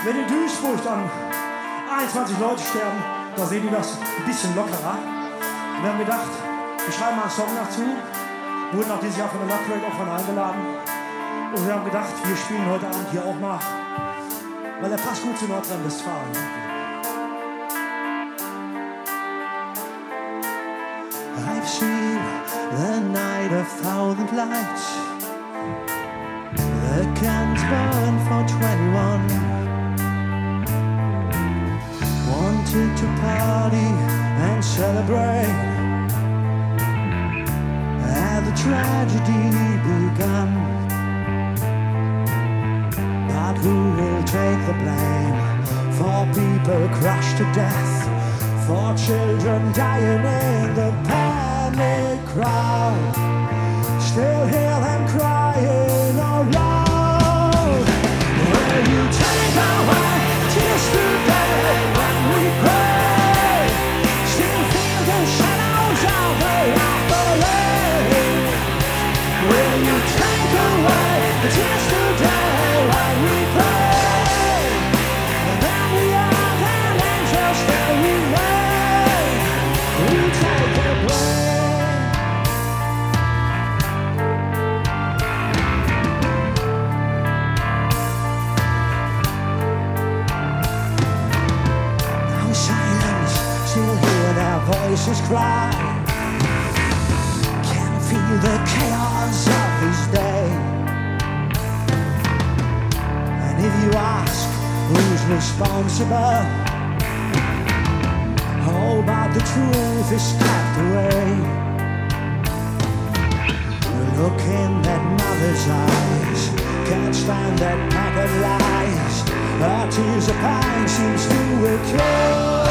Wenn in Duisburg dann 21 Leute sterben, da sehen die das ein bisschen lockerer. Und wir haben gedacht, wir schreiben mal einen Song dazu. Wurden auch dieses Jahr von der Love auch von eingeladen. Und wir haben gedacht, wir spielen heute Abend hier auch mal, weil er passt gut zu Nordrhein-Westfalen. I've seen the night of thousand lights. The candles burn for 21. Wanted to party and celebrate. Had the tragedy begun? But who will take the blame for people crushed to death? For children dying in the panic crowd. Still hear them crying out loud. Will you take away tears today when we pray? Still feel the shadows of the afterlife. Will you take away the tears today when we pray? And then we are an angels that we made. We take the blame. Now silence, still hear their voices cry. Can feel the chaos of this day. And if you ask who's responsible, oh, but the truth is kept away. Look in that mother's eyes, can't stand that pack of lies. Her tears of pain seems to cure.